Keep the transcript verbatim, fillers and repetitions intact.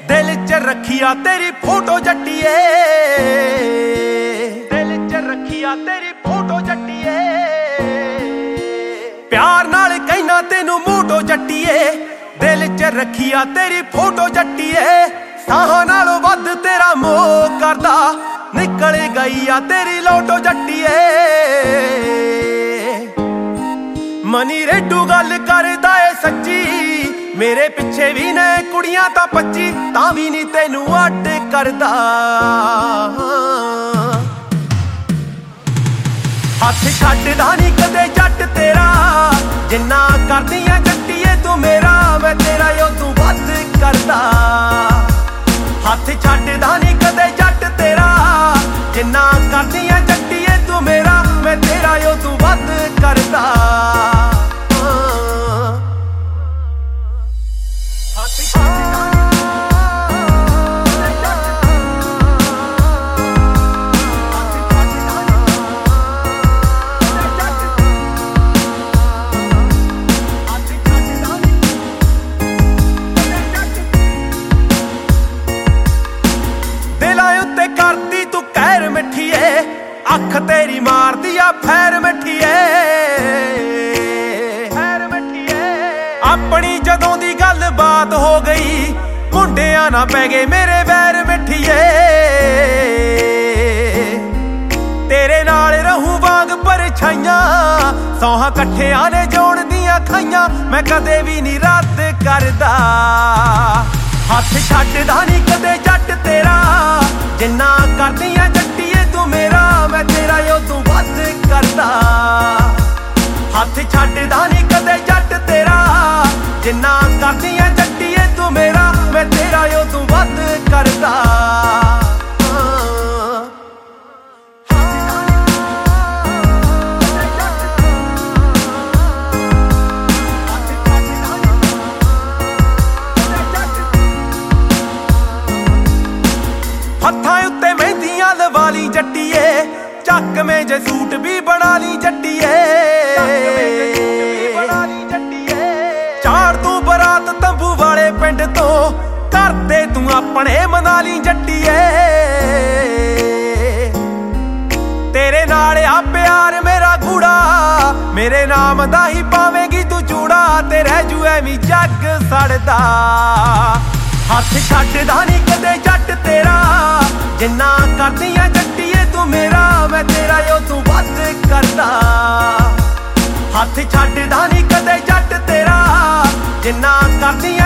दिल च रखिया तेरी फोटो जट्टिए, दिल च रखिया तेरी फोटो जट्टिए, प्यार नाल कहना तेनू मोटो जट्टिए। दिल च रखिया तेरी फोटो जट्टिए, साहां नालों वध तेरा मोह करदा, निकल गई आ तेरी लोटो जट्टिए। मनी रेडू गल करदा ए सच्ची, मेरे पिछे भी ने कुड़ियां तां पच्ची, तां भी नी तेनू अड्ड करदा। हथ छड्डदा नी कदे जट तेरा, जिन्ना करदियां जट्टिए तू मेरा, मैं तेरा उदों वध करदा। हथ छड्डदा नी कदे जट तेरा, जिन्ना करदियां जट्टिए तू मेरा, मैं तेरा उदों वध करदा। करदी तू कहर मिठिए, अख तेरी मारदी आ फैर मिठिए, फैर मिठिए। अपनी जदों दी गल बात हो गई, मुंडियां ना पै गए मेरे वैर मिठिए। तेरे नाल रहूं वांग परछाइयां, सौहां कट्ठियां ने जोड़ दियां खाइयां, मैं कदे भी नी रद्द करदा। हथ छड्डदा नी कदे जट तेरा, जिन्ना करदियां जट्टिए तू मेरा, मैं तेरा उदों वध करदा। हथ छड्डदा नी कदे जट तेरा, जिन्ना करदियां जट्टिए तू मेरा, मैं तेरा उदों वध करदा। हत्थां उत्ते मेहंदियां लवाली जट्टिए, चक में जे सूट भी बना ली जट्टिए। चाड़ तू बरात तंबू वाले पिंड तो, करते तू अपने मना ली जट्टिए। तेरे नाल आ प्यार मेरा गूड़ा, मेरे नाम दा ही पावेंगी तू चूड़ा, ते रह जू ऐवी जग सड़दा। हथ छड्डदा नी कदे जट तेरा, जिन्ना करदियां जट्टिए तू मेरा, मैं तेरा उदों वध करदा। हथ छड्डदा नी कदे जट तेरा, जिन्ना करदियां